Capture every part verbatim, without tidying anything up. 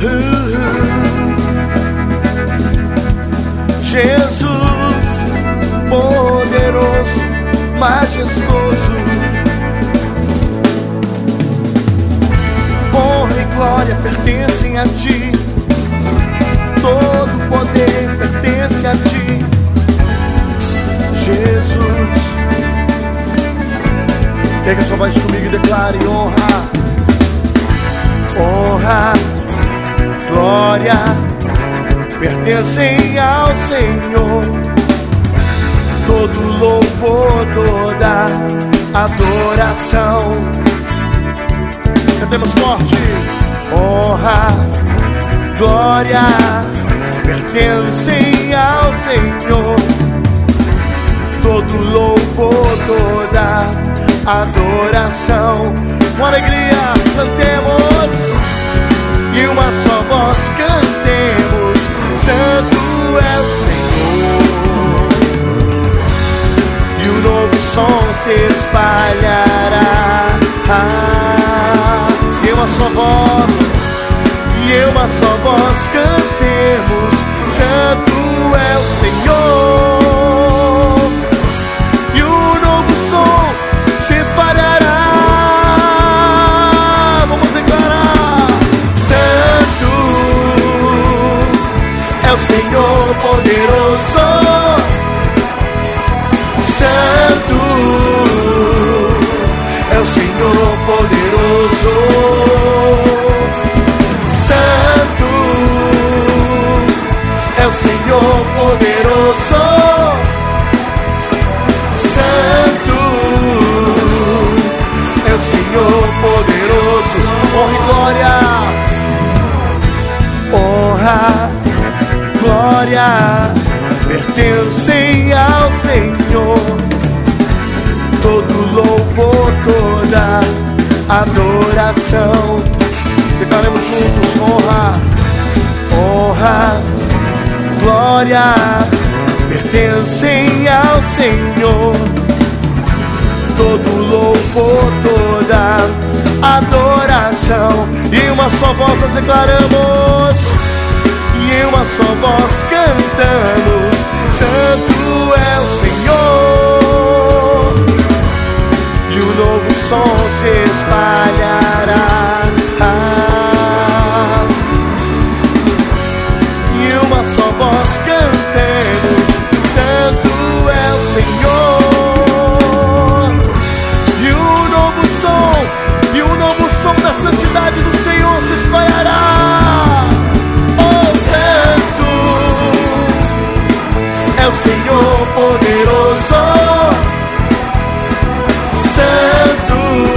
Jesus, poderoso, majestoso, honra e glória pertencem a ti, todo poder pertence a ti, Jesus. Pega sua voz comigo e declare: honra, honra, glória pertencem ao Senhor, todo louvor, toda adoração. Cantemos forte: honra, glória pertencem ao Senhor, todo louvor, toda adoração. Com alegria cantemos e uma só voz cantemos: Santo é o Senhor. E o novo som se espalhará. Ah, e uma só voz, e uma só voz cantemos: Santo é o Senhor. E o novo som se espalhará. Vamos declarar: Santo é o Senhor poderoso. Santo é o Senhor poderoso. Santo é o Senhor poderoso. Santo é o Senhor poderoso. Honra e glória, honra, glória pertencem ao Senhor, todo louvor, toda adoração. Declaremos juntos: honra, honra, glória pertencem ao Senhor, todo louvor, toda adoração. E uma só voz nós declaramos, e uma só voz cantamos: Santo é o Senhor. E o novo som se espalhará. Ah, e uma só voz cantemos: Santo é o Senhor. E o novo som, e o novo som da santidade do Senhor se espalhará. Oh, Santo é o Senhor poderoso. Santo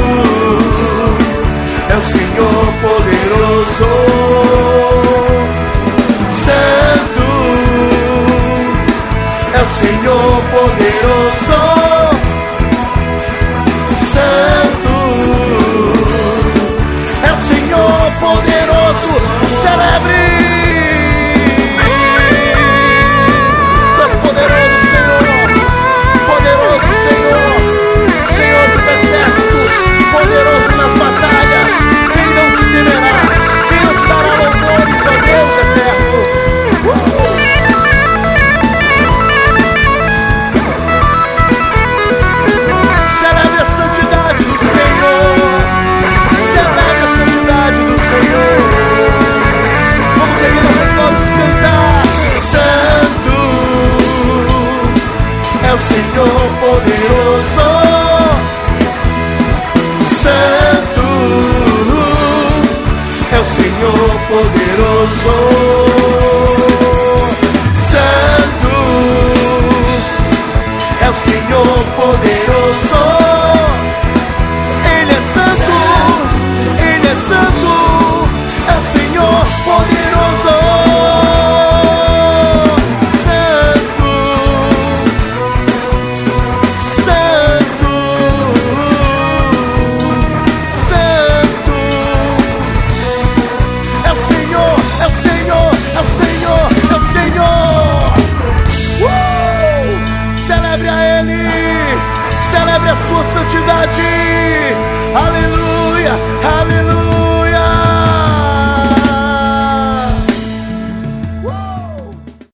é o Senhor poderoso. Santo é o Senhor poderoso. Santo é o Senhor poderoso. Celebre! Tu és poderoso, Senhor. Poderoso, Senhor. Senhor dos exércitos, poderoso nas batalhas. Quem não te temerá? Quem não te dará louvores, ó Deus eterno? Uh! Celebre a santidade do Senhor. Celebre a santidade do Senhor. Vamos erguer nossas vozes e cantar: Santo é o Senhor poderoso. Santo é o Senhor poderoso. Santo é o Senhor poderoso. Ele é santo, Ele é santo.